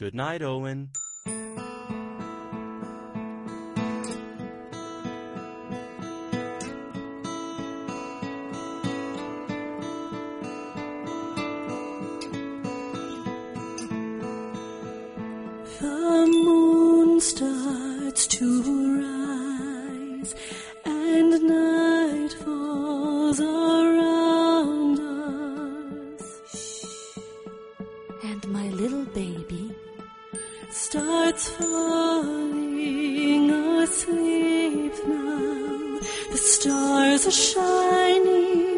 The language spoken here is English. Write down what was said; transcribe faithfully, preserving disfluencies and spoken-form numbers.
Good night, Owen. The moon starts to rise, and night falls around us. And my little baby starts falling asleep now. The stars are shining